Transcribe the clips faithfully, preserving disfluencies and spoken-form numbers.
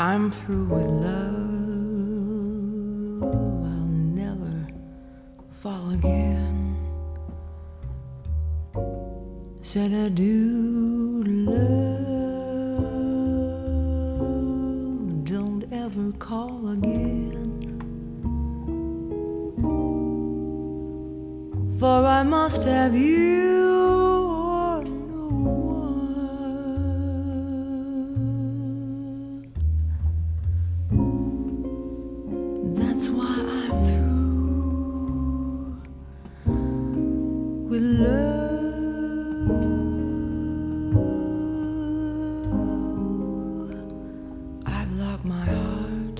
I'm through with love. I'll never fall again. Said I do love. Don't ever call again. For I must have you or no one. That's why I'm through with love. I've locked my heart.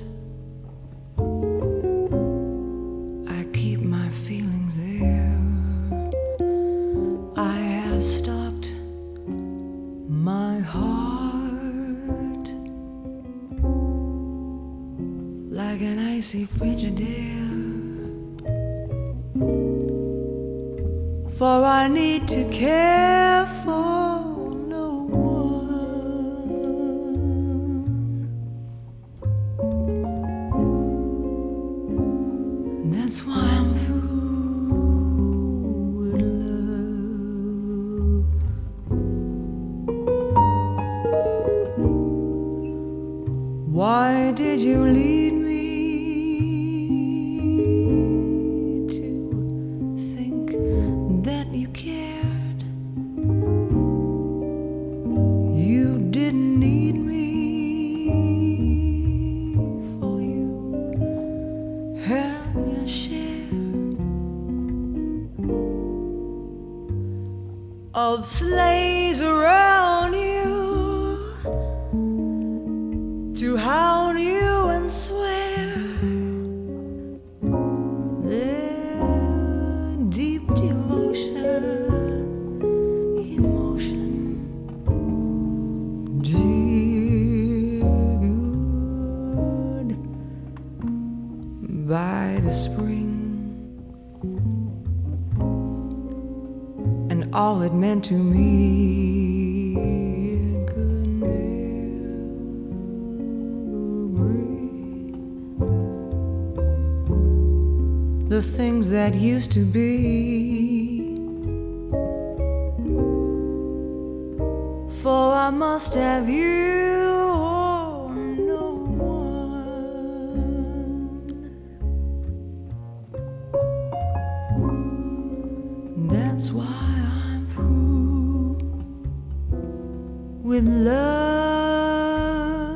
I keep my feelings there. I have stocked my heart like an icy Frigidaire. For I need to care for no one. That's why I'm through with love. Why did you lead me to think that you cared? You didn't need me, for you held your share of slaves around you to hound you and swear their deep devotion, emotion, dear good. By the spring and all it meant to me, it could never bring the things that used to be. For I must have you or no one. That's why I'm through with love.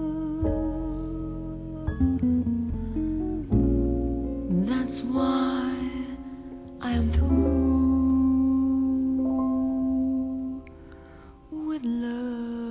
That's why I am through with love.